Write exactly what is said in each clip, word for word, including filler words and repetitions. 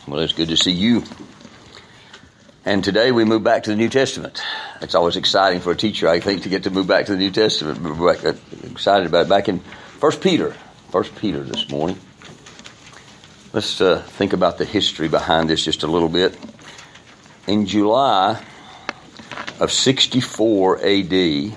Well, it's good to see you. And today we move back to the New Testament. It's always exciting for a teacher, I think, to get to move back to the New Testament. We're excited about it. Back in First Peter. First Peter this morning. Let's uh, think about the history behind this just a little bit. In July of sixty-four A D,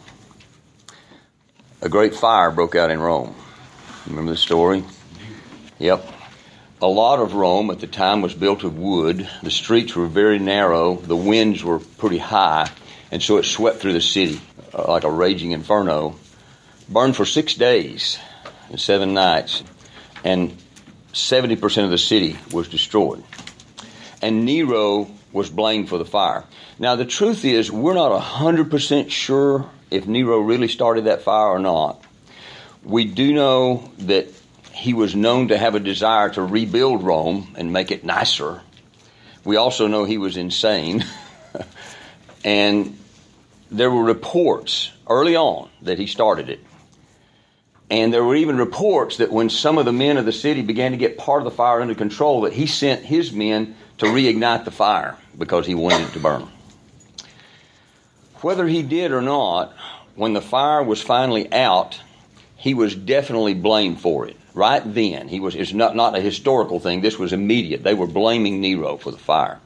a great fire broke out in Rome. Remember the story? Yep. A lot of Rome at the time was built of wood. The streets were very narrow. The winds were pretty high. And so it swept through the city uh, like a raging inferno. Burned for six days and seven nights. And seventy percent of the city was destroyed. And Nero was blamed for the fire. Now, the truth is, we're not one hundred percent sure if Nero really started that fire or not. We do know that he was known to have a desire to rebuild Rome and make it nicer. We also know he was insane. And there were reports early on that he started it. And there were even reports that when some of the men of the city began to get part of the fire under control, that he sent his men to reignite the fire because he wanted it to burn. Whether he did or not, when the fire was finally out, he was definitely blamed for it. Right then, he was. It's not, not a historical thing. This was immediate. They were blaming Nero for the fire.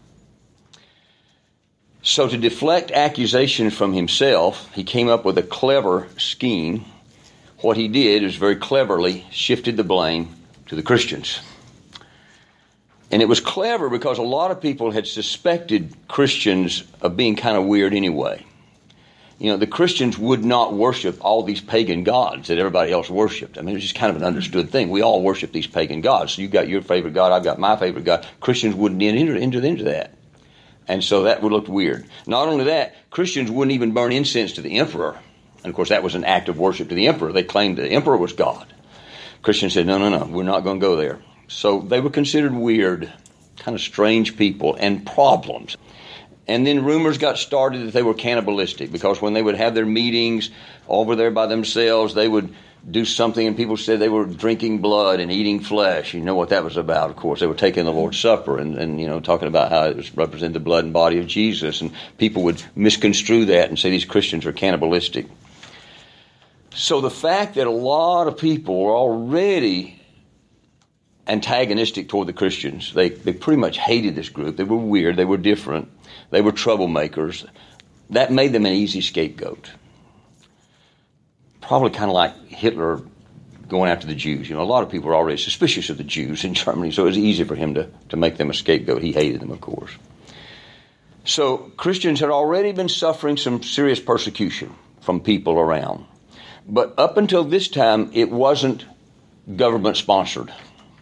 So to deflect accusations from himself, he came up with a clever scheme. What he did is very cleverly shifted the blame to the Christians. And it was clever because a lot of people had suspected Christians of being kind of weird anyway. You know, the Christians would not worship all these pagan gods that everybody else worshipped. I mean, it's just kind of an understood thing. We all worship these pagan gods. So you've got your favorite god, I've got my favorite god. Christians wouldn't enter into, into that. And so that would look weird. Not only that, Christians wouldn't even burn incense to the emperor. And of course, that was an act of worship to the emperor. They claimed the emperor was God. Christians said, no, no, no, we're not going to go there. So they were considered weird, kind of strange people and problems. And then rumors got started that they were cannibalistic because when they would have their meetings over there by themselves, they would do something and people said they were drinking blood and eating flesh. You know what that was about, of course. They were taking the Lord's Supper and, and you know, talking about how it was represented the blood and body of Jesus. And people would misconstrue that and say these Christians are cannibalistic. So the fact that a lot of people were already antagonistic toward the Christians, they, they pretty much hated this group. They were weird. They were different. They were troublemakers. That made them an easy scapegoat. Probably kind of like Hitler going after the Jews. You know, a lot of people were already suspicious of the Jews in Germany, so it was easy for him to, to make them a scapegoat. He hated them, of course. So Christians had already been suffering some serious persecution from people around. But up until this time, it wasn't government-sponsored.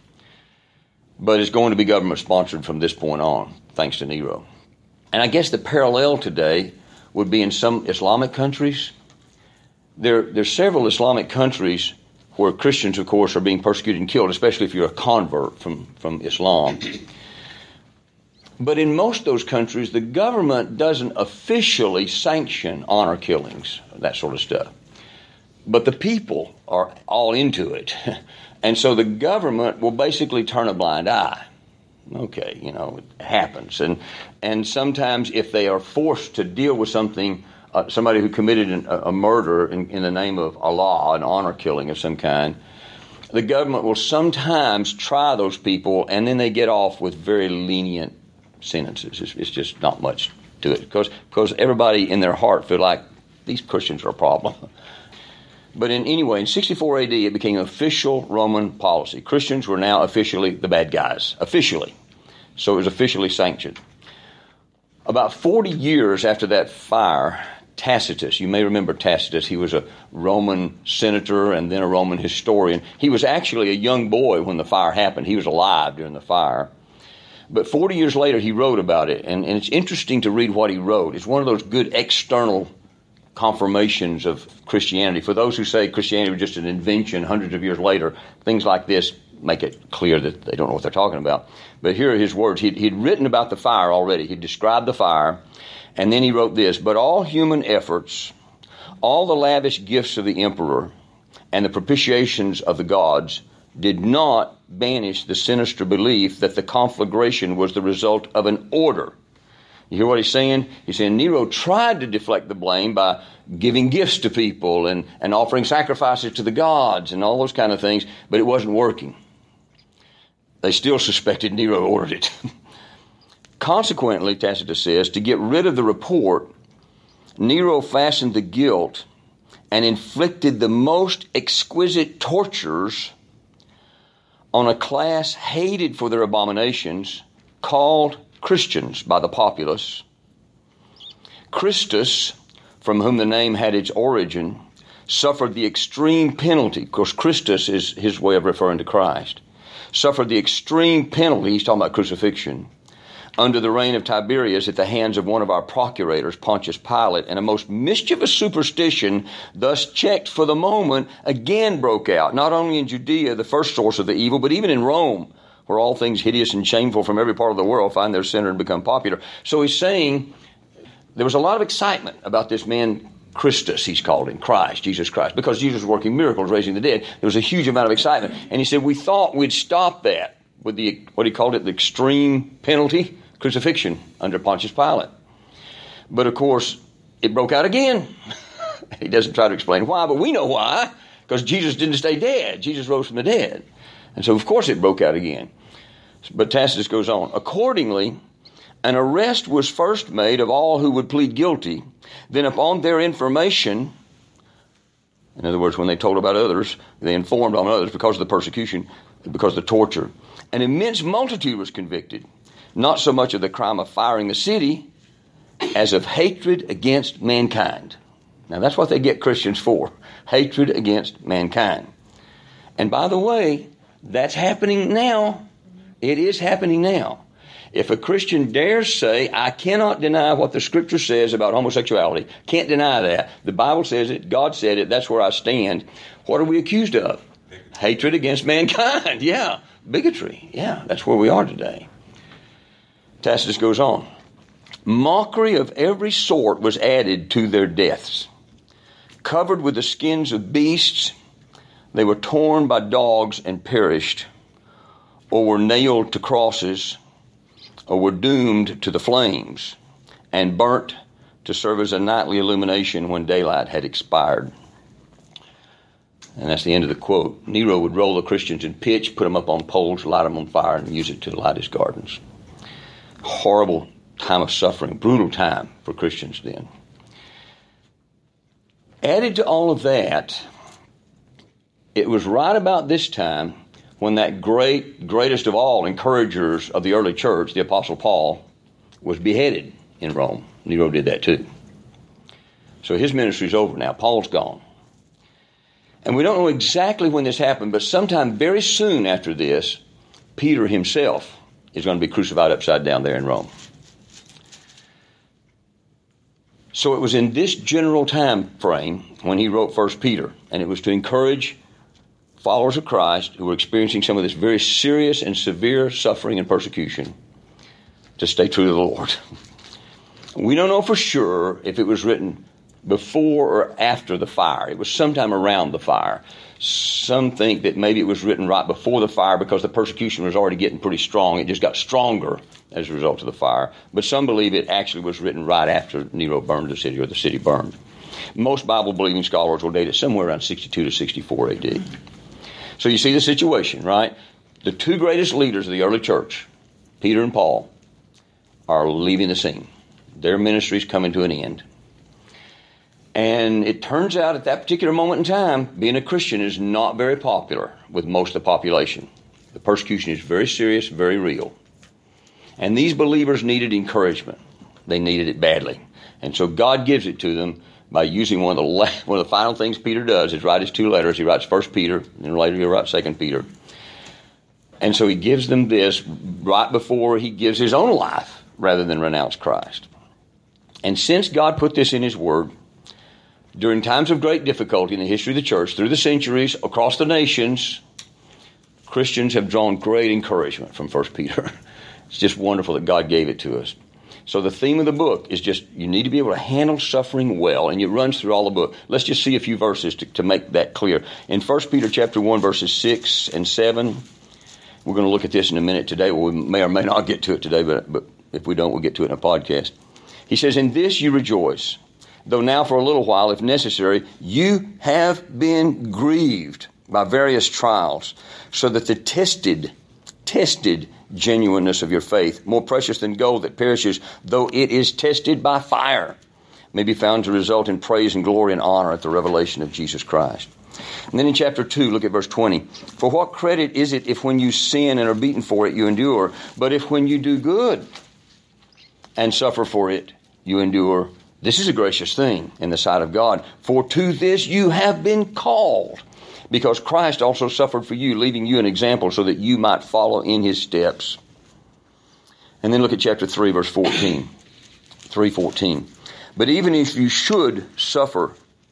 But it's going to be government-sponsored from this point on, thanks to Nero. And I guess the parallel today would be in some Islamic countries. There, there's several Islamic countries where Christians, of course, are being persecuted and killed, especially if you're a convert from, from Islam. But in most of those countries, the government doesn't officially sanction honor killings, that sort of stuff. But the people are all into it. And so the government will basically turn a blind eye. Okay, you know, it happens. And and sometimes if they are forced to deal with something, uh, somebody who committed an, a murder in, in the name of Allah, an honor killing of some kind, the government will sometimes try those people and then they get off with very lenient sentences. It's, it's just not much to it because because everybody in their heart feel like these Christians are a problem. But in anyway, in sixty-four A D, it became official Roman policy. Christians were now officially the bad guys, officially. So it was officially sanctioned. About forty years after that fire, Tacitus, you may remember Tacitus, he was a Roman senator and then a Roman historian. He was actually a young boy when the fire happened. He was alive during the fire. But forty years later, he wrote about it, and, and it's interesting to read what he wrote. It's one of those good external confirmations of Christianity. For those who say Christianity was just an invention hundreds of years later, things like this make it clear that they don't know what they're talking about. But here are his words. He'd, he'd written about the fire already. He described the fire, and then he wrote this: "But all human efforts, all the lavish gifts of the emperor, and the propitiations of the gods did not banish the sinister belief that the conflagration was the result of an order. You hear what he's saying? He's saying Nero tried to deflect the blame by giving gifts to people and, and offering sacrifices to the gods and all those kind of things, but it wasn't working. They still suspected Nero ordered it. Consequently, Tacitus says, to get rid of the report, Nero fastened the guilt and inflicted the most exquisite tortures on a class hated for their abominations, called Christians by the populace. Christus, from whom the name had its origin, suffered the extreme penalty. Of course, Christus is his way of referring to Christ. Suffered the extreme penalty, he's talking about crucifixion, under the reign of Tiberius at the hands of one of our procurators, Pontius Pilate, and a most mischievous superstition, thus checked for the moment, again broke out, not only in Judea, the first source of the evil, but even in Rome, where all things hideous and shameful from every part of the world find their center and become popular. So he's saying there was a lot of excitement about this man Christus, he's called him, Christ, Jesus Christ, because Jesus was working miracles, raising the dead. There was a huge amount of excitement. And he said, we thought we'd stop that with the, what he called it, the extreme penalty, crucifixion under Pontius Pilate. But of course, it broke out again. He doesn't try to explain why, but we know why, because Jesus didn't stay dead. Jesus rose from the dead. And so, of course, it broke out again. But Tacitus goes on. Accordingly, an arrest was first made of all who would plead guilty. Then upon their information, in other words, when they told about others, they informed on others because of the persecution, because of the torture. An immense multitude was convicted, not so much of the crime of firing the city as of hatred against mankind. Now, that's what they get Christians for, hatred against mankind. And by the way, that's happening now. It is happening now. If a Christian dares say, I cannot deny what the Scripture says about homosexuality, can't deny that, the Bible says it, God said it, that's where I stand, what are we accused of? Bigotry. Hatred against mankind, yeah. Bigotry, yeah, that's where we are today. Tacitus goes on. Mockery of every sort was added to their deaths. Covered with the skins of beasts, they were torn by dogs and perished, or were nailed to crosses, or were doomed to the flames, and burnt to serve as a nightly illumination when daylight had expired. And that's the end of the quote. Nero would roll the Christians in pitch, put them up on poles, light them on fire, and use it to light his gardens. Horrible time of suffering, brutal time for Christians then. Added to all of that, it was right about this time when that great, greatest of all encouragers of the early church, the Apostle Paul, was beheaded in Rome. Nero did that too. So his ministry's over now. Paul's gone. And we don't know exactly when this happened, but sometime very soon after this, Peter himself is going to be crucified upside down there in Rome. So it was in this general time frame when he wrote First Peter, and it was to encourage followers of Christ who were experiencing some of this very serious and severe suffering and persecution to stay true to the Lord. We don't know for sure if it was written before or after the fire. It was sometime around the fire. Some think that maybe it was written right before the fire because the persecution was already getting pretty strong. It just got stronger as a result of the fire. But some believe it actually was written right after Nero burned the city, or the city burned. Most Bible-believing scholars will date it somewhere around sixty-two to sixty-four A D. So you see the situation, right? The two greatest leaders of the early church, Peter and Paul, are leaving the scene. Their ministry is coming to an end. And it turns out at that particular moment in time, being a Christian is not very popular with most of the population. The persecution is very serious, very real. And these believers needed encouragement. They needed it badly. And so God gives it to them by using one of the la- one of the final things Peter does is write his two letters. He writes First Peter, and later he'll write Second Peter. And so he gives them this right before he gives his own life rather than renounce Christ. And since God put this in his word, during times of great difficulty in the history of the church, through the centuries, across the nations, Christians have drawn great encouragement from First Peter. It's just wonderful that God gave it to us. So the theme of the book is just you need to be able to handle suffering well, and it runs through all the book. Let's just see a few verses to, to make that clear. In First Peter chapter one, verses six and seven, we're going to look at this in a minute today. Well, we may or may not get to it today, but, but if we don't, we'll get to it in a podcast. He says, "In this you rejoice, though now for a little while, if necessary, you have been grieved by various trials, so that the tested, tested genuineness of your faith, more precious than gold that perishes, though it is tested by fire, may be found to result in praise and glory and honor at the revelation of Jesus Christ." And then in chapter two, look at verse twenty. "For what credit is it if when you sin and are beaten for it, you endure? But if when you do good and suffer for it, you endure, this is a gracious thing in the sight of God. For to this you have been called, because Christ also suffered for you, leaving you an example so that you might follow in his steps." And then look at chapter three, verse fourteen. three fourteen. "But even if you should suffer,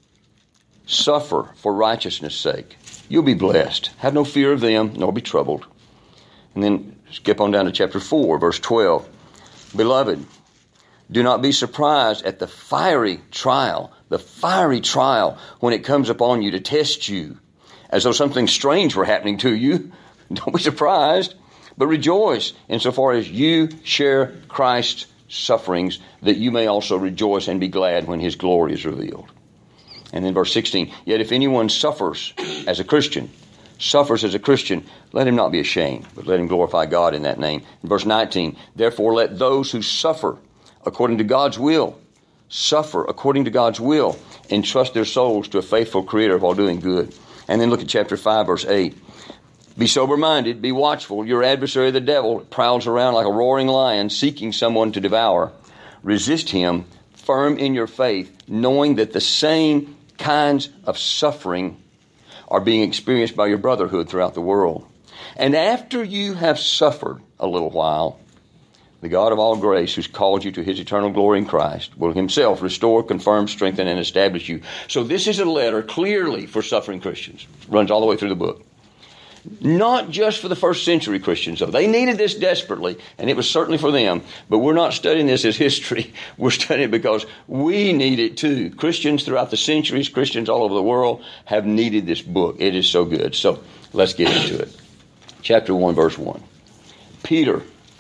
suffer for righteousness' sake, you'll be blessed. Have no fear of them, nor be troubled." And then skip on down to chapter four, verse twelve. "Beloved, do not be surprised at the fiery trial, the fiery trial when it comes upon you to test you, as though something strange were happening to you. Don't be surprised, but rejoice insofar as you share Christ's sufferings, that you may also rejoice and be glad when his glory is revealed." And then verse sixteen, "Yet if anyone suffers as a Christian, suffers as a Christian, let him not be ashamed, but let him glorify God in that name." In verse nineteen, "Therefore let those who suffer according to God's will, suffer according to God's will, entrust their souls to a faithful Creator while doing good." And then look at chapter five, verse eight. "Be sober-minded, be watchful. Your adversary, the devil, prowls around like a roaring lion, seeking someone to devour. Resist him, firm in your faith, knowing that the same kinds of suffering are being experienced by your brotherhood throughout the world. And after you have suffered a little while, the God of all grace, who's called you to his eternal glory in Christ, will himself restore, confirm, strengthen, and establish you." So this is a letter clearly for suffering Christians. It runs all the way through the book. Not just for the first century Christians, though. They needed this desperately, and it was certainly for them. But we're not studying this as history. We're studying it because we need it too. Christians throughout the centuries, Christians all over the world have needed this book. It is so good. So let's get into it. Chapter one, verse one. "Peter,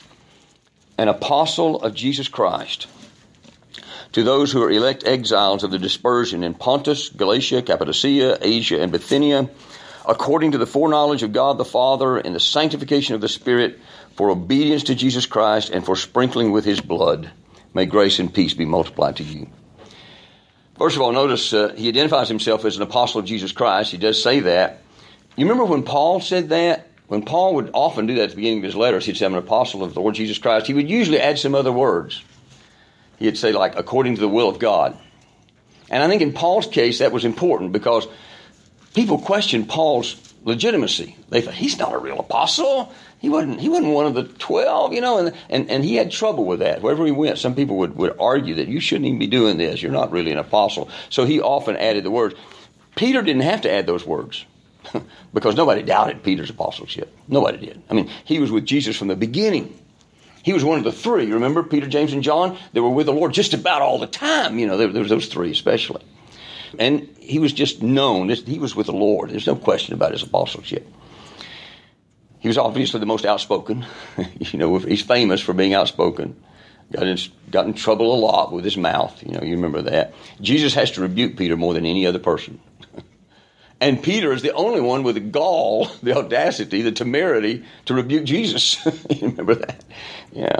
an apostle of Jesus Christ, to those who are elect exiles of the dispersion in Pontus, Galatia, Cappadocia, Asia, and Bithynia, according to the foreknowledge of God the Father and the sanctification of the Spirit, for obedience to Jesus Christ and for sprinkling with his blood, may grace and peace be multiplied to you." First of all, notice uh, he identifies himself as an apostle of Jesus Christ. He does say that. You remember when Paul said that? When Paul would often do that at the beginning of his letters, he'd say, "I'm an apostle of the Lord Jesus Christ." He would usually add some other words. He'd say, like, "according to the will of God." And I think in Paul's case, that was important because people questioned Paul's legitimacy. They thought, he's not a real apostle. He wasn't He wasn't one of the twelve, you know, and, and, and he had trouble with that. Wherever he went, some people would, would argue that you shouldn't even be doing this. You're not really an apostle. So he often added the words. Peter didn't have to add those words. Because nobody doubted Peter's apostleship. Nobody did. I mean, he was with Jesus from the beginning. He was one of the three. Remember, Peter, James, and John? They were with the Lord just about all the time. You know, there, there was those three especially. And he was just known. He was with the Lord. There's no question about his apostleship. He was obviously the most outspoken. You know, he's famous for being outspoken. Got in, got in trouble a lot with his mouth. You know, you remember that. Jesus has to rebuke Peter more than any other person. And Peter is the only one with the gall, the audacity, the temerity to rebuke Jesus. You remember that? Yeah.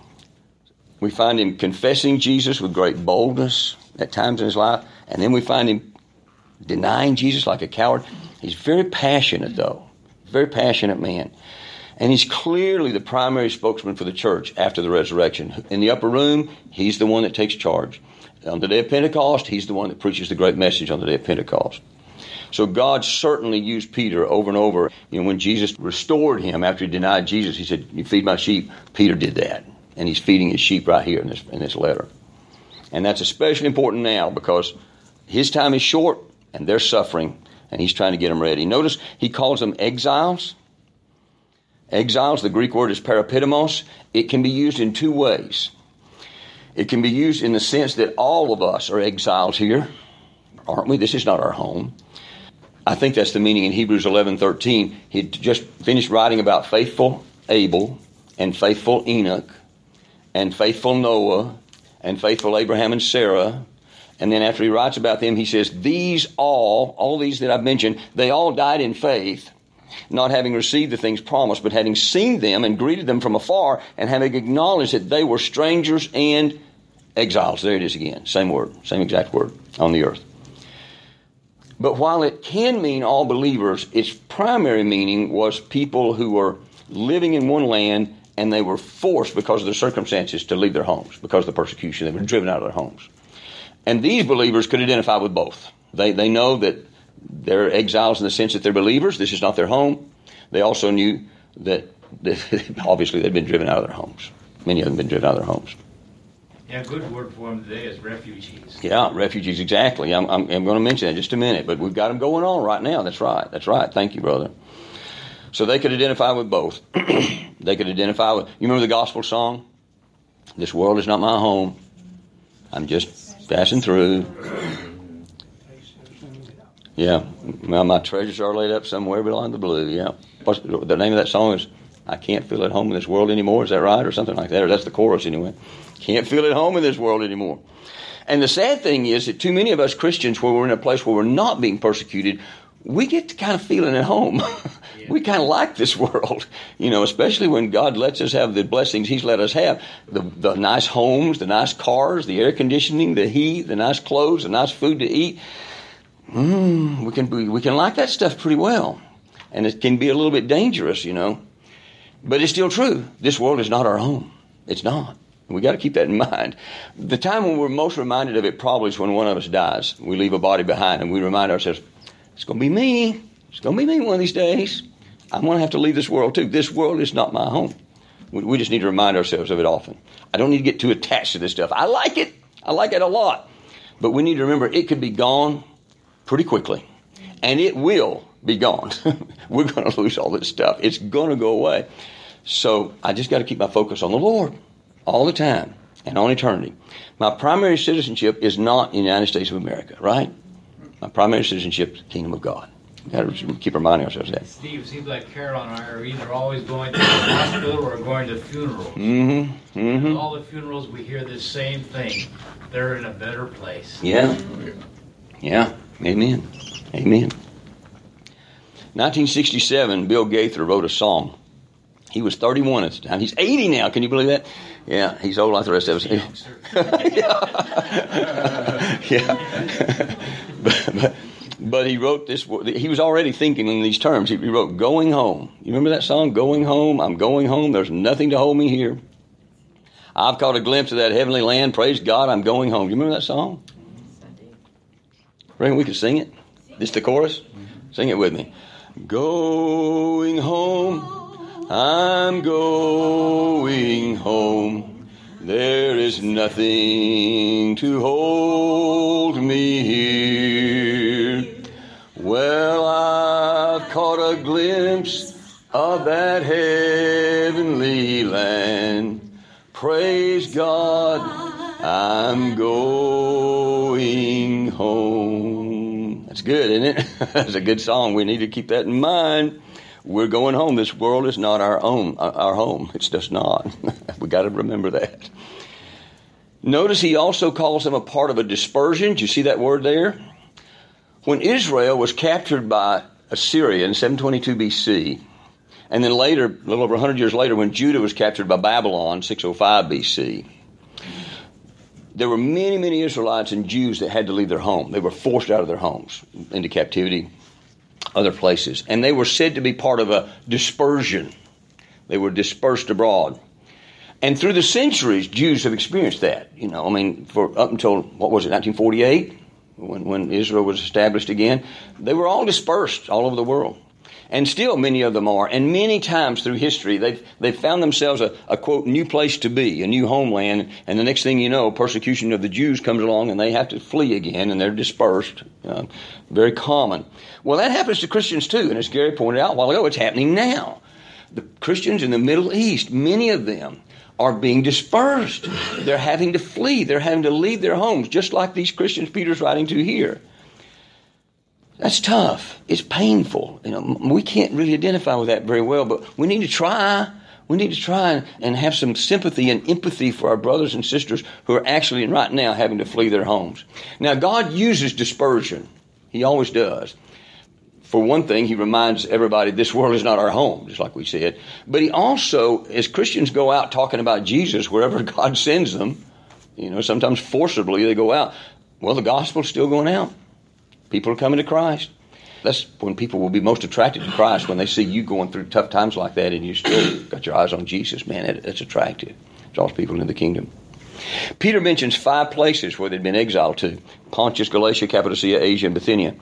We find him confessing Jesus with great boldness at times in his life. And then we find him denying Jesus like a coward. He's very passionate, though. Very passionate man. And he's clearly the primary spokesman for the church after the resurrection. In the upper room, he's the one that takes charge. On the day of Pentecost, he's the one that preaches the great message on the day of Pentecost. So God certainly used Peter over and over. You know, when Jesus restored him after he denied Jesus, he said, "You feed my sheep." Peter did that. And he's feeding his sheep right here in this, in this letter. And that's especially important now because his time is short and they're suffering and he's trying to get them ready. Notice he calls them exiles. Exiles, the Greek word is parapidemos. It can be used in two ways. It can be used in the sense that all of us are exiles here, aren't we? This is not our home. I think that's the meaning in Hebrews eleven thirteen. He had just finished writing about faithful Abel and faithful Enoch and faithful Noah and faithful Abraham and Sarah. And then after he writes about them, he says, these all, all these that I've mentioned, they all died in faith, not having received the things promised, but having seen them and greeted them from afar, and having acknowledged that they were strangers and exiles. There it is again. Same word, same exact word on the earth. But while it can mean all believers, its primary meaning was people who were living in one land and they were forced because of their circumstances to leave their homes, because of the persecution. They were driven out of their homes. And these believers could identify with both. They they know that they're exiles in the sense that they're believers. This is not their home. They also knew that, that obviously they'd been driven out of their homes. Many of them had been driven out of their homes. Yeah, a good word for them today is refugees. Yeah, refugees, exactly. I'm, I'm, I'm going to mention that in just a minute, but we've got them going on right now. That's right. That's right. Thank you, brother. So they could identify with both. They could identify with, you remember the gospel song? This world is not my home. I'm just passing through. Yeah. Well, my treasures are laid up somewhere beyond the blue. Yeah. What's the name of that song is I Can't Feel at Home in This World Anymore. Is that right? Or something like that. Or that's the chorus anyway. Can't feel at home in this world anymore. And the sad thing is that too many of us Christians, where we're in a place where we're not being persecuted, we get to kind of feeling at home. Yeah. We kind of like this world, you know, especially when God lets us have the blessings He's let us have. The, the nice homes, the nice cars, the air conditioning, the heat, the nice clothes, the nice food to eat. Mm, we can we, we can like that stuff pretty well. And it can be a little bit dangerous, you know. But it's still true. This world is not our home. It's not. We got to keep that in mind. The time when we're most reminded of it probably is when one of us dies. We leave a body behind and we remind ourselves, it's going to be me. It's going to be me one of these days. I'm going to have to leave this world too. This world is not my home. We, we just need to remind ourselves of it often. I don't need to get too attached to this stuff. I like it. I like it a lot. But we need to remember it could be gone pretty quickly. And it will be gone. We're going to lose all this stuff. It's going to go away. So I just got to keep my focus on the Lord all the time and on eternity. My primary citizenship is not in the United States of America, right? My primary citizenship is the kingdom of God. We've got to keep reminding ourselves of that. Steve, it seems like Carol and I are either always going to the hospital or going to funerals. Mm-hmm. Mm-hmm. And all the funerals, we hear the same thing. They're in a better place. Yeah. Yeah. Amen. Amen. nineteen sixty-seven, Bill Gaither wrote a song. He was thirty-one at the time. He's eighty now. Can you believe that? Yeah, he's old like the rest of us. yeah. yeah. but, but, but he wrote this. He was already thinking in these terms. He wrote, "Going home." You remember that song? "Going home. I'm going home. There's nothing to hold me here. I've caught a glimpse of that heavenly land. Praise God, I'm going home." You remember that song? Reckon we could sing it? This the chorus? Sing it with me. Going home, I'm going home. There is nothing to hold me here. Well, I've caught a glimpse of that heavenly land. Praise God, I'm going home. That's good, isn't it? That's a good song. We need to keep that in mind. We're going home. This world is not our own, our home. It's just not. We got to remember that. Notice he also calls them a part of a dispersion. Did you see that word there? When Israel was captured by Assyria in seven twenty-two B C, and then later, a little over one hundred years later, when Judah was captured by Babylon, six oh five B C, there were many, many Israelites and Jews that had to leave their home. They were forced out of their homes into captivity, other places. And they were said to be part of a dispersion. They were dispersed abroad. And through the centuries, Jews have experienced that. You know, I mean, for up until, what was it, nineteen forty-eight, when, when Israel was established again, they were all dispersed all over the world. And still many of them are. And many times through history, they've, they've found themselves a, a, quote, new place to be, a new homeland. And the next thing you know, persecution of the Jews comes along and they have to flee again and they're dispersed. Uh, very common. Well, that happens to Christians too. And as Gary pointed out a while ago, it's happening now. The Christians in the Middle East, many of them are being dispersed. They're having to flee. They're having to leave their homes, just like these Christians Peter's writing to here. That's tough. It's painful. You know, we can't really identify with that very well, but we need to try. We need to try and have some sympathy and empathy for our brothers and sisters who are actually right now having to flee their homes. Now, God uses dispersion. He always does. For one thing, he reminds everybody this world is not our home, just like we said. But he also, as Christians go out talking about Jesus wherever God sends them, you know, sometimes forcibly they go out, well, the gospel's still going out. People are coming to Christ. That's when people will be most attracted to Christ, when they see you going through tough times like that and you still got your eyes on Jesus. Man, that, that's attractive. It draws people into the kingdom. Peter mentions five places where they'd been exiled to: Pontus, Galatia, Cappadocia, Asia, and Bithynia.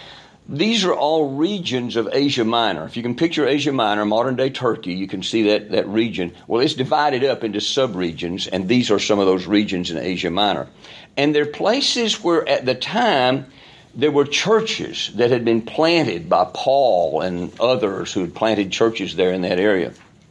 These are all regions of Asia Minor. If you can picture Asia Minor, modern-day Turkey, you can see that, that region. Well, it's divided up into sub-regions, and these are some of those regions in Asia Minor. And they're places where at the time there were churches that had been planted by Paul and others who had planted churches there in that area.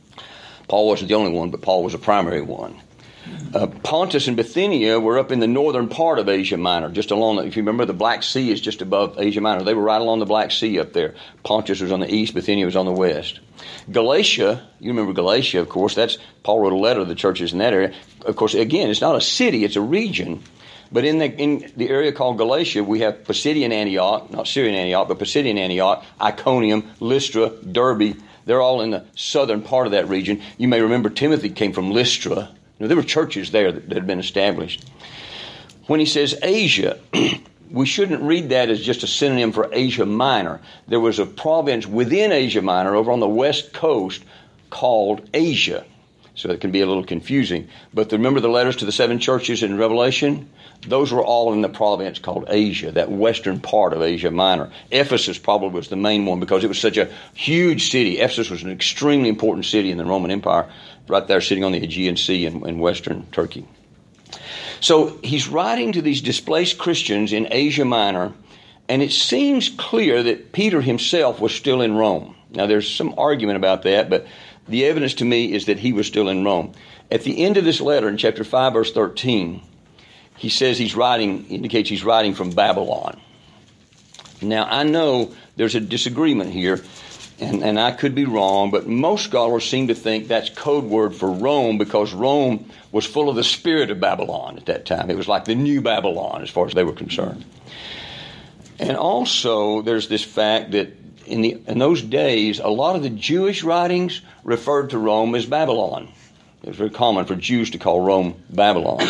Paul wasn't the only one, but Paul was a primary one. Uh, Pontus and Bithynia were up in the northern part of Asia Minor, just along, the, if you remember, the Black Sea is just above Asia Minor. They were right along the Black Sea up there. Pontus was on the east, Bithynia was on the west. Galatia, you remember Galatia, of course, that's, Paul wrote a letter to the churches in that area. Of course, again, it's not a city, it's a region. But in the in the area called Galatia, we have Pisidian Antioch, not Syrian Antioch, but Pisidian Antioch, Iconium, Lystra, Derbe. They're all in the southern part of that region. You may remember Timothy came from Lystra. You know, there were churches there that, that had been established. When he says Asia, we shouldn't read that as just a synonym for Asia Minor. There was a province within Asia Minor over on the west coast called Asia. So it can be a little confusing. But remember the letters to the seven churches in Revelation? Those were all in the province called Asia, that western part of Asia Minor. Ephesus probably was the main one because it was such a huge city. Ephesus was an extremely important city in the Roman Empire, right there sitting on the Aegean Sea in, in western Turkey. So he's writing to these displaced Christians in Asia Minor, and it seems clear that Peter himself was still in Rome. Now there's some argument about that, but the evidence to me is that he was still in Rome. At the end of this letter, in chapter five, verse thirteen, he says he's writing, indicates he's writing from Babylon. Now, I know there's a disagreement here, and, and I could be wrong, but most scholars seem to think that's code word for Rome because Rome was full of the spirit of Babylon at that time. It was like the new Babylon as far as they were concerned. And also, there's this fact that in, the, in those days, a lot of the Jewish writings referred to Rome as Babylon. It was very common for Jews to call Rome Babylon.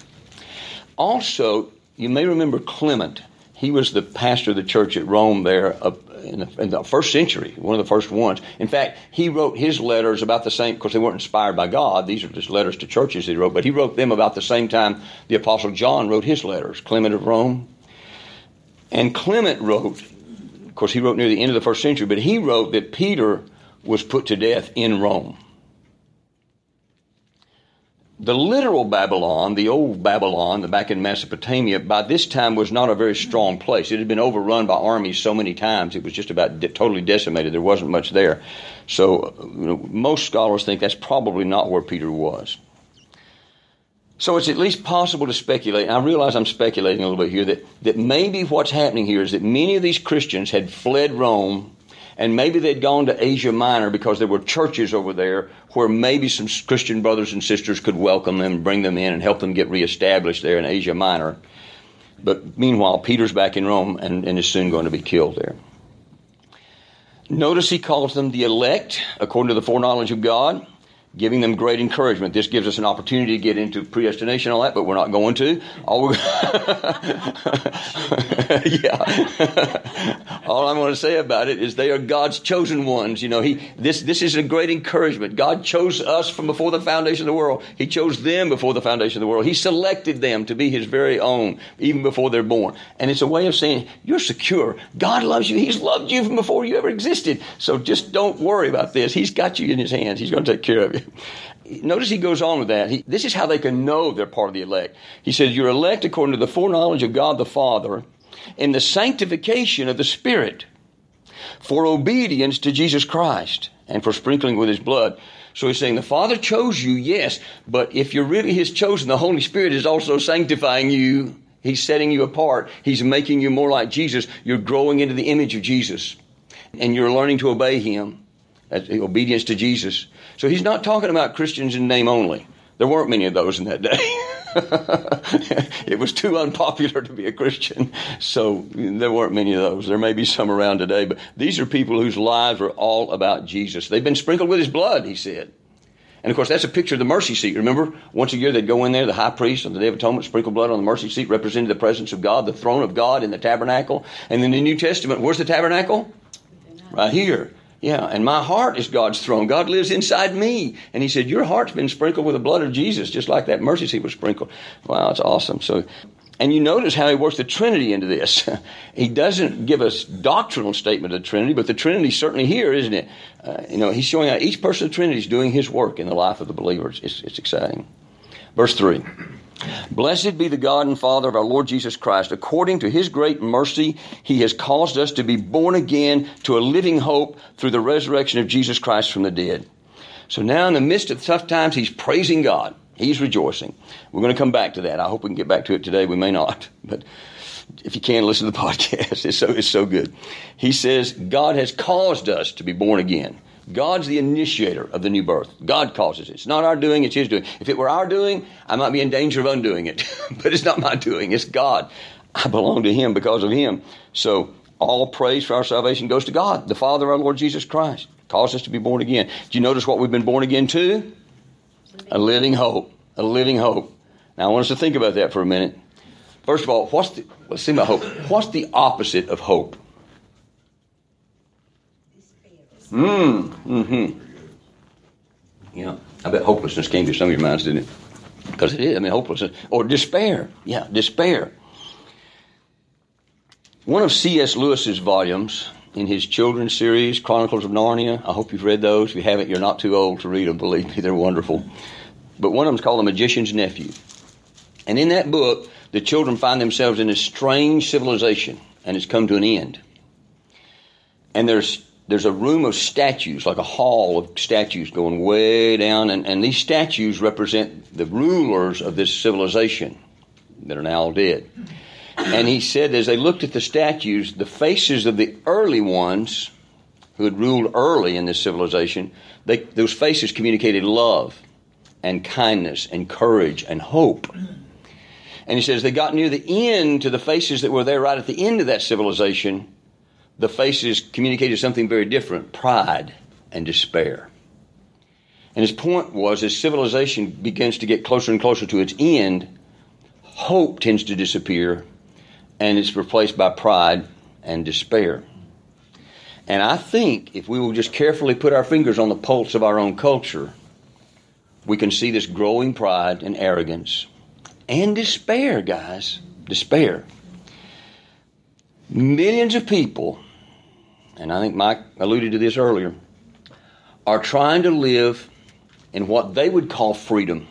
Also, you may remember Clement. He was the pastor of the church at Rome there uh, in, the, in the first century, one of the first ones. In fact, he wrote his letters about the same, of course they weren't inspired by God. These are just letters to churches he wrote, but he wrote them about the same time the Apostle John wrote his letters, Clement of Rome. And Clement wrote, of course he wrote near the end of the first century, but he wrote that Peter was put to death in Rome. The literal Babylon, the old Babylon, the back in Mesopotamia, by this time was not a very strong place. It had been overrun by armies so many times, it was just about de- totally decimated. There wasn't much there. So you know, most scholars think that's probably not where Peter was. So it's at least possible to speculate, and I realize I'm speculating a little bit here, that, that maybe what's happening here is that many of these Christians had fled Rome, and maybe they'd gone to Asia Minor because there were churches over there where maybe some Christian brothers and sisters could welcome them, bring them in, and help them get reestablished there in Asia Minor. But meanwhile, Peter's back in Rome and, and is soon going to be killed there. Notice he calls them the elect, according to the foreknowledge of God, giving them great encouragement. This gives us an opportunity to get into predestination and all that, but we're not going to. All we're yeah. All I'm going to say about it is they are God's chosen ones. You know, he this this is a great encouragement. God chose us from before the foundation of the world. He chose them before the foundation of the world. He selected them to be His very own, even before they're born. And it's a way of saying, you're secure. God loves you. He's loved you from before you ever existed. So just don't worry about this. He's got you in His hands. He's going to take care of you. Notice he goes on with that. He, this is how they can know they're part of the elect. He says, you're elect according to the foreknowledge of God the Father in the sanctification of the Spirit for obedience to Jesus Christ and for sprinkling with His blood. So he's saying the Father chose you, yes, but if you're really his chosen, the Holy Spirit is also sanctifying you. He's setting you apart. He's making you more like Jesus. You're growing into the image of Jesus. And you're learning to obey him. That's obedience to Jesus. So he's not talking about Christians in name only. There weren't many of those in that day. It was too unpopular to be a Christian. So there weren't many of those. There may be some around today. But these are people whose lives are all about Jesus. They've been sprinkled with his blood, he said. And, of course, that's a picture of the mercy seat. Remember, once a year they'd go in there, the high priest on the Day of Atonement, sprinkle blood on the mercy seat, represented the presence of God, the throne of God in the tabernacle. And in the New Testament, where's the tabernacle? Right here. Yeah, and my heart is God's throne. God lives inside me. And he said, your heart's been sprinkled with the blood of Jesus, just like that mercy seat was sprinkled. Wow, it's awesome. So, and you notice how he works the Trinity into this. He doesn't give us doctrinal statement of the Trinity, but the Trinity's certainly here, isn't it? Uh, you know, he's showing how each person of the Trinity is doing his work in the life of the believers. It's, it's exciting. Verse three. Blessed be the God and Father of our Lord Jesus Christ. According to his great mercy, he has caused us to be born again to a living hope through the resurrection of Jesus Christ from the dead. So now in the midst of tough times, he's praising God. He's rejoicing. We're going to come back to that. I hope we can get back to it today. We may not. But if you can, listen to the podcast. It's so, it's so good. He says, God has caused us to be born again. God's the initiator of the new birth. God causes it. It's not our doing, it's his doing. If it were our doing, I might be in danger of undoing it. But it's not my doing, it's God. I belong to him because of him. So all praise for our salvation goes to God, the Father of our Lord Jesus Christ. Caused us to be born again. Do you notice what we've been born again to? A living hope. A living hope. Now I want us to think about that for a minute. First of all, what's the, let's think about hope. What's the opposite of hope? Mm, mm-hmm. Yeah, I bet hopelessness came to some of your minds, didn't it? Because it is. I mean, hopelessness. Or despair. Yeah, despair. One of C S Lewis's volumes in his children's series, Chronicles of Narnia, I hope you've read those. If you haven't, you're not too old to read them, believe me. They're wonderful. But one of them is called The Magician's Nephew. And in that book, the children find themselves in a strange civilization, and it's come to an end. And there's There's a room of statues, like a hall of statues going way down. And, and these statues represent the rulers of this civilization that are now all dead. And he said as they looked at the statues, the faces of the early ones who had ruled early in this civilization, they, those faces communicated love and kindness and courage and hope. And he says they got near the end to the faces that were there right at the end of that civilization. The faces communicated something very different, pride and despair. And his point was, as civilization begins to get closer and closer to its end, hope tends to disappear, and it's replaced by pride and despair. And I think if we will just carefully put our fingers on the pulse of our own culture, we can see this growing pride and arrogance and despair, guys, despair. Millions of people, and I think Mike alluded to this earlier, are trying to live in what they would call freedom.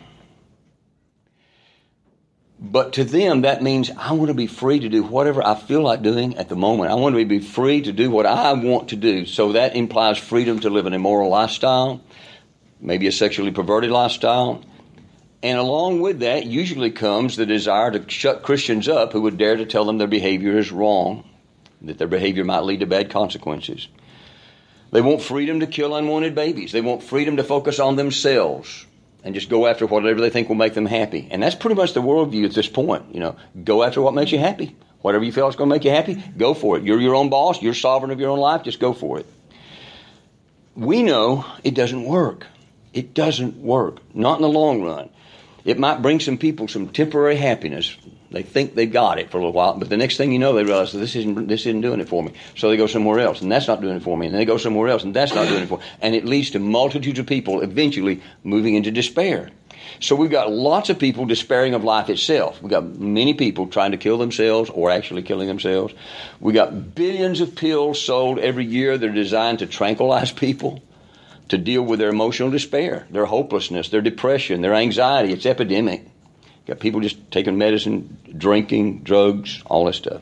But to them, that means I want to be free to do whatever I feel like doing at the moment. I want to be free to do what I want to do. So that implies freedom to live an immoral lifestyle, maybe a sexually perverted lifestyle. And along with that usually comes the desire to shut Christians up who would dare to tell them their behavior is wrong, that their behavior might lead to bad consequences. They want freedom to kill unwanted babies. They want freedom to focus on themselves and just go after whatever they think will make them happy. And that's pretty much the worldview at this point. You know, go after what makes you happy. Whatever you feel is going to make you happy, go for it. You're your own boss. You're sovereign of your own life. Just go for it. We know it doesn't work. It doesn't work. Not in the long run. It might bring some people some temporary happiness. They think they got it for a little while, but the next thing you know, they realize that this isn't this isn't doing it for me. So they go somewhere else, and that's not doing it for me. And they go somewhere else, and that's not doing it for me. And it leads to multitudes of people eventually moving into despair. So we've got lots of people despairing of life itself. We've got many people trying to kill themselves or actually killing themselves. We've got billions of pills sold every year that are designed to tranquilize people, to deal with their emotional despair, their hopelessness, their depression, their anxiety. It's epidemic. Got people just taking medicine, drinking, drugs, all that stuff.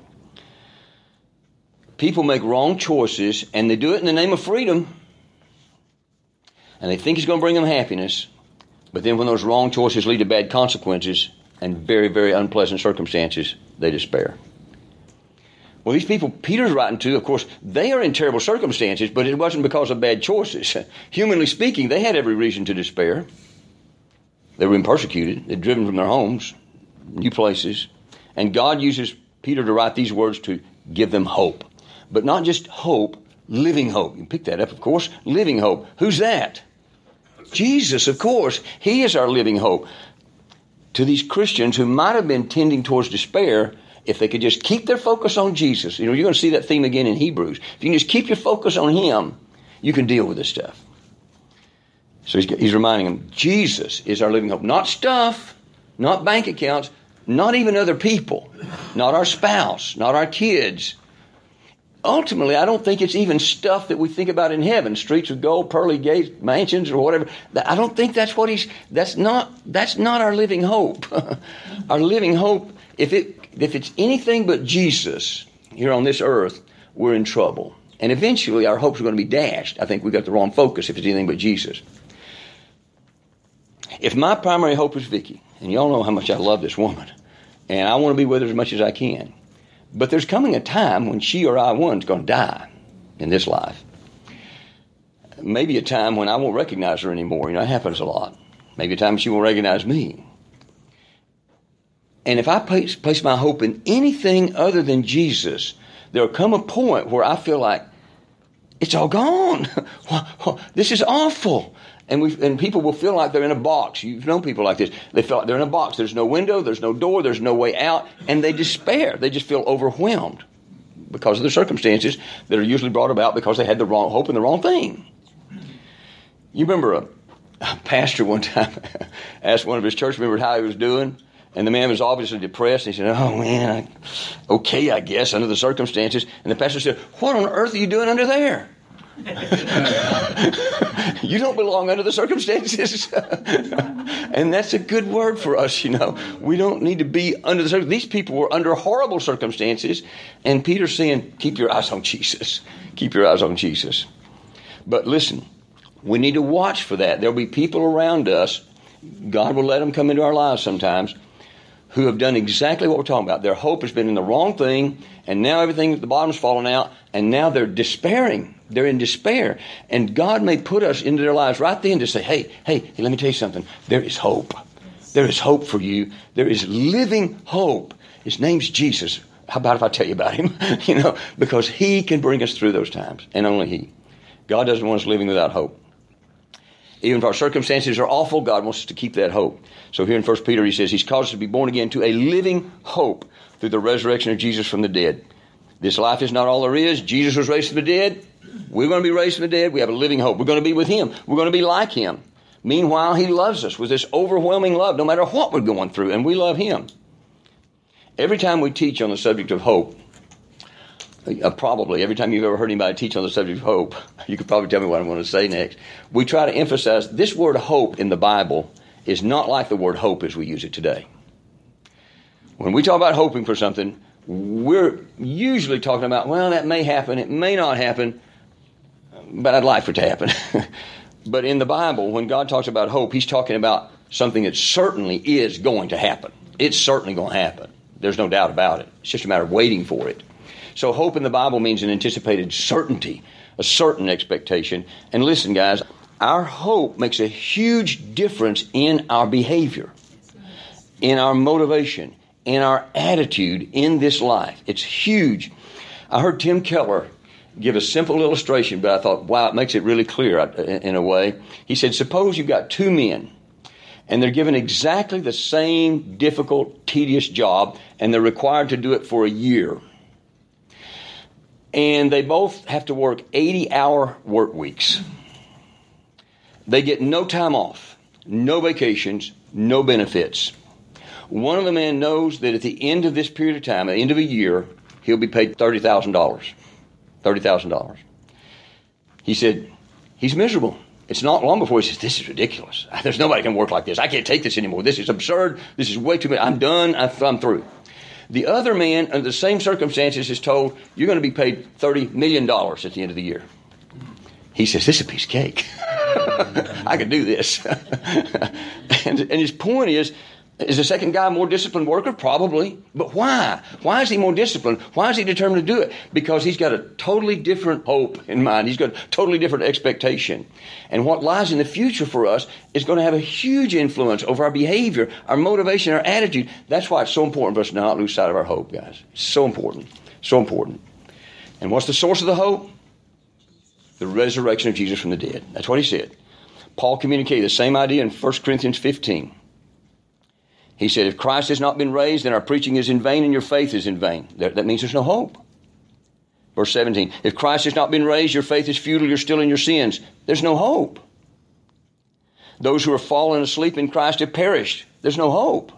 People make wrong choices, and they do it in the name of freedom. and they think it's going to bring them happiness, but then when those wrong choices lead to bad consequences and very, very unpleasant circumstances, they despair. Well, these people Peter's writing to, of course, they are in terrible circumstances, but it wasn't because of bad choices. Humanly speaking, they had every reason to despair. They were being persecuted. They'd driven from their homes, new places. And God uses Peter to write these words to give them hope. But not just hope, living hope. You can pick that up, of course. Living hope. Who's that? Jesus, of course. He is our living hope. To these Christians who might have been tending towards despair, if they could just keep their focus on Jesus. You know, you're going to see that theme again in Hebrews. If you can just keep your focus on Him, you can deal with this stuff. So he's, he's reminding them, Jesus is our living hope. Not stuff, not bank accounts, not even other people, not our spouse, not our kids. Ultimately, I don't think it's even stuff that we think about in heaven, streets of gold, pearly gates, mansions, or whatever. I don't think that's what he's, that's not, that's not our living hope. Our living hope, if it, if it's anything but Jesus here on this earth, we're in trouble. And eventually our hopes are going to be dashed. I think we've got the wrong focus if it's anything but Jesus. If my primary hope is Vicky, and y'all know how much I love this woman, and I want to be with her as much as I can, but there's coming a time when she or I, one, is going to die in this life. Maybe a time when I won't recognize her anymore. You know, it happens a lot. Maybe a time she won't recognize me. And if I place, place my hope in anything other than Jesus, there will come a point where I feel like it's all gone. This is awful. And we and people will feel like they're in a box. You've known people like this. They feel like they're in a box. There's no window, there's no door, there's no way out, and they despair. They just feel overwhelmed because of the circumstances that are usually brought about because they had the wrong hope in the wrong thing. You remember a, a pastor one time asked one of his church members how he was doing, and the man was obviously depressed. And he said, "Oh man, I, okay, I guess under the circumstances." And the pastor said, "What on earth are you doing under there?" You don't belong under the circumstances. And that's a good word for us, you know. We don't need to be under the circumstances. These people were under horrible circumstances. And Peter's saying, keep your eyes on Jesus. Keep your eyes on Jesus. But listen, we need to watch for that. There'll be people around us, God will let them come into our lives sometimes, who have done exactly what we're talking about. Their hope has been in the wrong thing, and now everything at the bottom's fallen out, and now they're despairing. They're in despair. And God may put us into their lives right then to say, hey, hey, hey, let me tell you something. There is hope. There is hope for you. There is living hope. His name's Jesus. How about if I tell you about him? You know, because he can bring us through those times, and only he. God doesn't want us living without hope. Even if our circumstances are awful, God wants us to keep that hope. So here in First Peter, he says, he's caused us to be born again to a living hope through the resurrection of Jesus from the dead. This life is not all there is. Jesus was raised from the dead. We're going to be raised from the dead. We have a living hope. We're going to be with him. We're going to be like him. Meanwhile, he loves us with this overwhelming love, no matter what we're going through, and we love him. Every time we teach on the subject of hope, Uh, probably every time you've ever heard anybody teach on the subject of hope, you could probably tell me what I'm going to say next. We try to emphasize this word hope in the Bible is not like the word hope as we use it today. When we talk about hoping for something, we're usually talking about, well, that may happen, it may not happen, but I'd like for it to happen. But in the Bible, when God talks about hope, he's talking about something that certainly is going to happen. It's certainly going to happen. There's no doubt about it. It's just a matter of waiting for it. So hope in the Bible means an anticipated certainty, a certain expectation. And listen, guys, our hope makes a huge difference in our behavior, in our motivation, in our attitude in this life. It's huge. I heard Tim Keller give a simple illustration, but I thought, wow, it makes it really clear in a way. He said, suppose you've got two men, and they're given exactly the same difficult, tedious job, and they're required to do it for a year. And they both have to work eighty-hour work weeks. They get no time off, no vacations, no benefits. One of the men knows that at the end of this period of time, at the end of a year, he'll be paid thirty thousand dollars. thirty thousand dollars. He said, he's miserable. It's not long before he says, this is ridiculous. There's nobody can work like this. I can't take this anymore. This is absurd. This is way too much. I'm done. I'm through. The other man, under the same circumstances, is told, you're going to be paid thirty million dollars at the end of the year. He says, this is a piece of cake. I could do this. and, and his point is, is the second guy a more disciplined worker? Probably. But why? Why is he more disciplined? Why is he determined to do it? Because he's got a totally different hope in mind. He's got a totally different expectation. And what lies in the future for us is going to have a huge influence over our behavior, our motivation, our attitude. That's why it's so important for us to not lose sight of our hope, guys. It's so important. So important. And what's the source of the hope? The resurrection of Jesus from the dead. That's what he said. Paul communicated the same idea in First Corinthians fifteen. He said, if Christ has not been raised, then our preaching is in vain and your faith is in vain. That, that means there's no hope. Verse seventeen, if Christ has not been raised, your faith is futile, you're still in your sins. There's no hope. Those who are fallen asleep in Christ have perished. There's no hope.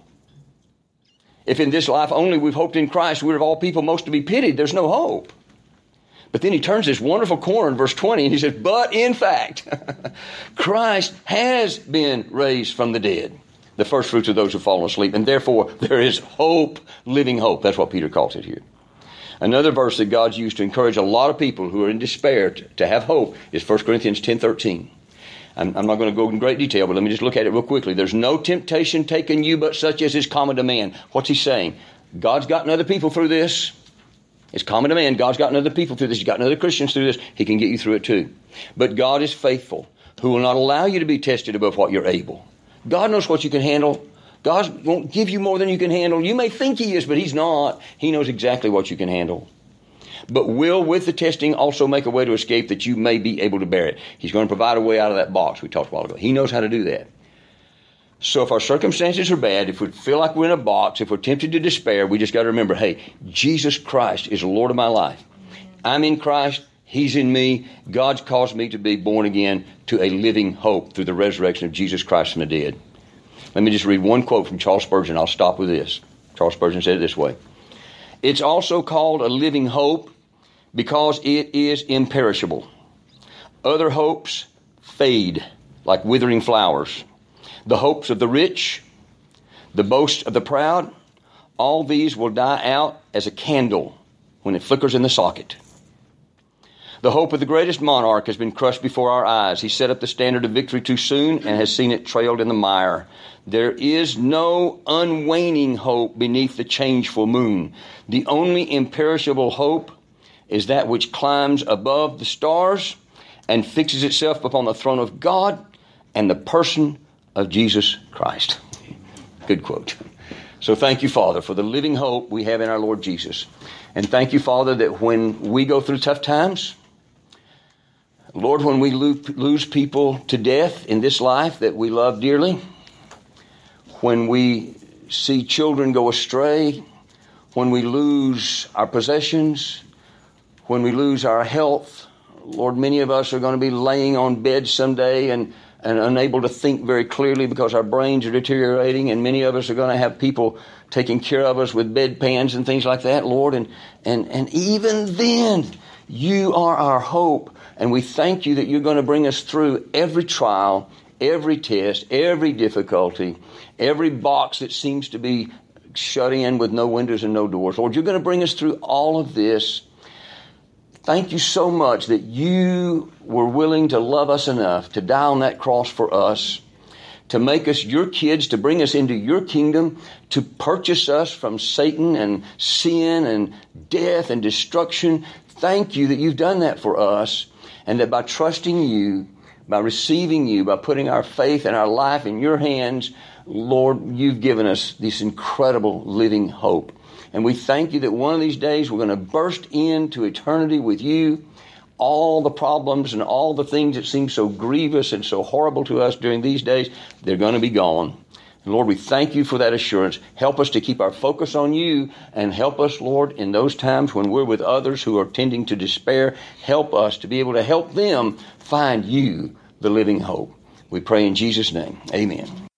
If in this life only we've hoped in Christ, we're of all people most to be pitied. There's no hope. But then he turns this wonderful corner in verse twenty and he says, but in fact, Christ has been raised from the dead, the first fruits of those who fall asleep. And therefore, there is hope, living hope. That's what Peter calls it here. Another verse that God's used to encourage a lot of people who are in despair to, to have hope is First Corinthians ten thirteen. I'm, I'm not going to go in great detail, but let me just look at it real quickly. There's no temptation taken you but such as is common to man. What's he saying? God's gotten other people through this. It's common to man. God's gotten other people through this. He's gotten other Christians through this. He can get you through it too. But God is faithful, who will not allow you to be tested above what you're able. God knows what you can handle. God won't give you more than you can handle. You may think he is, but he's not. He knows exactly what you can handle. But will, with the testing, also make a way to escape that you may be able to bear it. He's going to provide a way out of that box we talked a while ago. He knows how to do that. So if our circumstances are bad, if we feel like we're in a box, if we're tempted to despair, we just got to remember, hey, Jesus Christ is the Lord of my life. I'm in Christ. He's in me. God's caused me to be born again to a living hope through the resurrection of Jesus Christ from the dead. Let me just read one quote from Charles Spurgeon. I'll stop with this. Charles Spurgeon said it this way. It's also called a living hope because it is imperishable. Other hopes fade like withering flowers. The hopes of the rich, the boast of the proud, all these will die out as a candle when it flickers in the socket. The hope of the greatest monarch has been crushed before our eyes. He set up the standard of victory too soon and has seen it trailed in the mire. There is no unwaning hope beneath the changeful moon. The only imperishable hope is that which climbs above the stars and fixes itself upon the throne of God and the person of Jesus Christ. Good quote. So thank you, Father, for the living hope we have in our Lord Jesus. And thank you, Father, that when we go through tough times, Lord, when we lose people to death in this life that we love dearly, when we see children go astray, when we lose our possessions, when we lose our health, Lord, many of us are going to be laying on beds someday and, and unable to think very clearly because our brains are deteriorating, and many of us are going to have people taking care of us with bedpans and things like that, Lord. And, and, and even then, you are our hope. And we thank you that you're going to bring us through every trial, every test, every difficulty, every box that seems to be shut in with no windows and no doors. Lord, you're going to bring us through all of this. Thank you so much that you were willing to love us enough to die on that cross for us, to make us your kids, to bring us into your kingdom, to purchase us from Satan and sin and death and destruction. Thank you that you've done that for us. And that by trusting you, by receiving you, by putting our faith and our life in your hands, Lord, you've given us this incredible living hope. And we thank you that one of these days we're going to burst into eternity with you. All the problems and all the things that seem so grievous and so horrible to us during these days, they're going to be gone. And Lord, we thank you for that assurance. Help us to keep our focus on you, and help us, Lord, in those times when we're with others who are tending to despair. Help us to be able to help them find you, the living hope. We pray in Jesus' name. Amen.